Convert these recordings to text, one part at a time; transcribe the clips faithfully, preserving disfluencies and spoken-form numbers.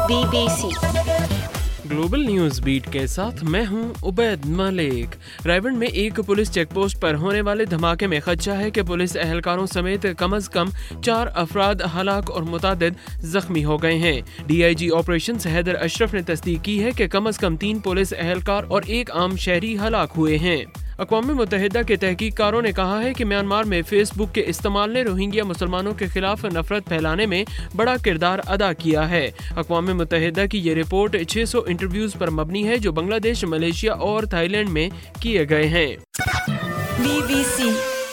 Be B C global news beat کے ساتھ میں ہوں عبید ملک۔ رائیونڈ میں ایک پولیس چیک پوسٹ پر ہونے والے دھماکے میں خدشہ ہے کہ پولیس اہلکاروں سمیت کم از کم چار افراد ہلاک اور متعدد زخمی ہو گئے ہیں۔ D I G operations Haider Ashraf نے تصدیق کی ہے کہ کم از کم تین پولیس اہلکار اور ایک عام شہری ہلاک ہوئے ہیں۔ اقوام متحدہ کے تحقیق کاروں نے کہا ہے کہ میانمار میں فیس بک کے استعمال نے روہنگیا مسلمانوں کے خلاف نفرت پھیلانے میں بڑا کردار ادا کیا ہے۔ اقوام متحدہ کی یہ رپورٹ چھ سو انٹرویوز پر مبنی ہے جو بنگلہ دیش، ملیشیا اور تھائی لینڈ میں کیے گئے ہیں۔ بی بی سی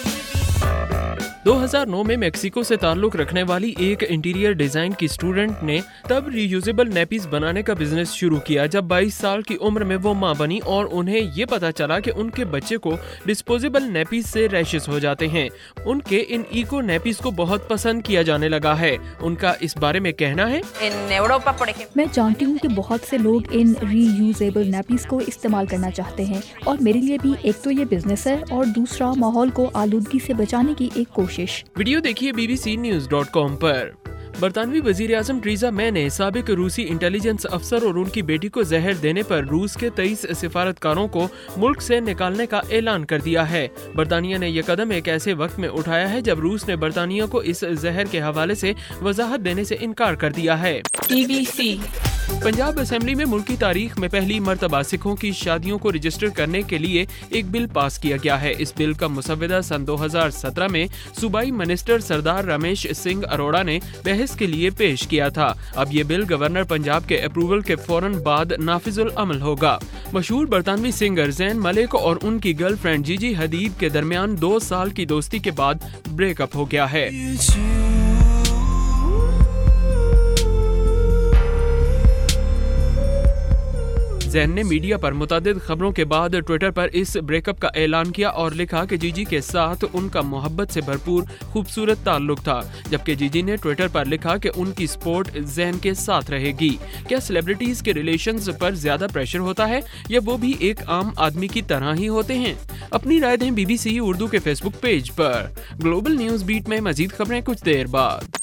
دو ہزار نو میں میکسیکو سے تعلق رکھنے والی ایک انٹیریئر ڈیزائن کی اسٹوڈنٹ نے تب ری یوزیبل نیپیز بنانے کا بزنس شروع کیا جب بائیس سال کی عمر میں وہ ماں بنی اور انہیں یہ پتا چلا کہ ان کے بچے کو ڈسپوزیبل نیپیز سے ریشز ہو جاتے ہیں۔ ان کے ان ایکو نیپیز کو بہت پسند کیا جانے لگا ہے۔ ان کا اس بارے میں کہنا ہے، میں جانتی ہوں کہ بہت سے لوگ ان ری یوزیبل نیپیز کو استعمال کرنا چاہتے ہیں اور میرے لیے بھی ایک تو یہ بزنس ہے اور دوسرا ماحول کو آلودگی سے بچانے کی ایک کوشش۔ ویڈیو دیکھیے B B C news dot com پر۔ برطانوی وزیر اعظم ٹریزا مے نے سابق روسی انٹیلیجنس افسر اور ان کی بیٹی کو زہر دینے پر روس کے تیئیس سفارتکاروں کو ملک سے نکالنے کا اعلان کر دیا ہے۔ برطانیہ نے یہ قدم ایک ایسے وقت میں اٹھایا ہے جب روس نے برطانیہ کو اس زہر کے حوالے سے وضاحت دینے سے انکار کر دیا ہے۔ B B C Punjab assembly میں ملکی تاریخ میں پہلی مرتبہ سکھوں کی شادیوں کو رجسٹر کرنے کے لیے ایک بل پاس کیا گیا ہے۔ اس بل کا مسودہ سن دو ہزار سترہ میں صوبائی منسٹر سردار رمیش سنگھ اروڑا نے بحث کے لیے پیش کیا تھا۔ اب یہ بل گورنر پنجاب کے اپروول کے فوراً بعد نافذ العمل ہوگا۔ مشہور برطانوی سنگر زین ملک اور ان کی گرل فرینڈ جی جی حدید کے درمیان دو سال کی دوستی کے بعد بریک اپ ہو گیا ہے۔ زین نے میڈیا پر متعدد خبروں کے بعد ٹویٹر پر اس بریک اپ کا اعلان کیا اور لکھا کہ جی جی کے ساتھ ان کا محبت سے بھرپور خوبصورت تعلق تھا، جبکہ جی جی نے ٹویٹر پر لکھا کہ ان کی سپورٹ زین کے ساتھ رہے گی۔ کیا سیلیبریٹیز کے ریلیشنز پر زیادہ پریشر ہوتا ہے یا وہ بھی ایک عام آدمی کی طرح ہی ہوتے ہیں؟ اپنی رائے دیں بی بی سی اردو کے فیس بک پیج پر۔ گلوبل نیوز بیٹ میں مزید خبریں کچھ دیر بعد۔